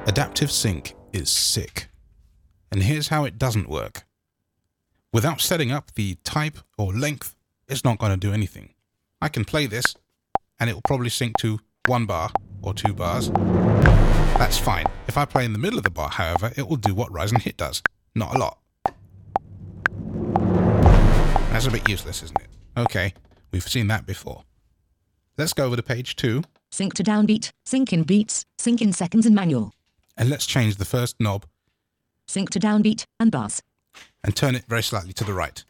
Adaptive Sync is sick. And here's how it doesn't work. Without setting up the type or length, it's not going to do anything. I can play this, and it will probably sync to 1 bar or 2 bars. That's fine. If I play in the middle of the bar, however, it will do what Rise and Hit does. Not a lot. That's a bit useless, isn't it? Okay, we've seen that before. Let's go over to page 2. Sync to downbeat, sync in beats, sync in seconds and manual. And let's change the first knob Sync to downbeat and bars. and turn it very slightly to the right.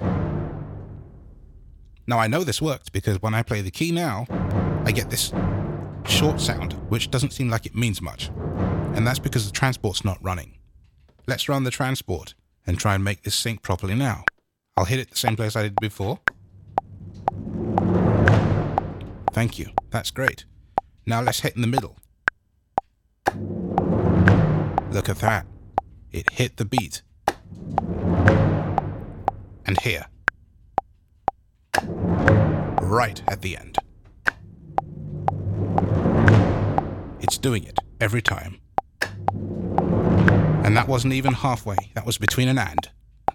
Now I know this worked because when I play the key now, I get this short sound, which doesn't seem like it means much. And that's because the transport's not running. Let's run the transport and try and make this sync properly now. I'll hit it the same place I did before. Thank you. That's great. Now let's hit in the middle. Look at that. It hit the beat. And here. Right at the end. It's doing it every time. And that wasn't even halfway. That was between an and.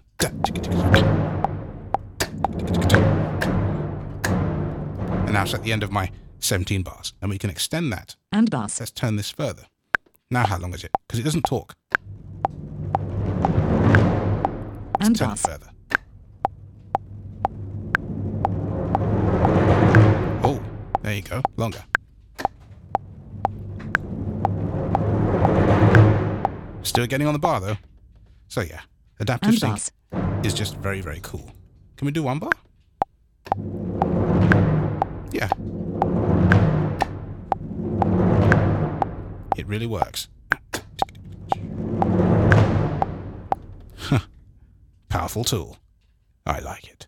And now it's at the end of my 17 bars. And we can extend that. And bars. Let's turn this further. Now how long is it? Because it doesn't talk. And Turn it bars. further. Oh, there you go. Longer. Still getting on the bar though. So yeah, adaptive And sync bars. is just very, very cool. Can we do 1 bar? Yeah. It really works. Powerful tool. I like it.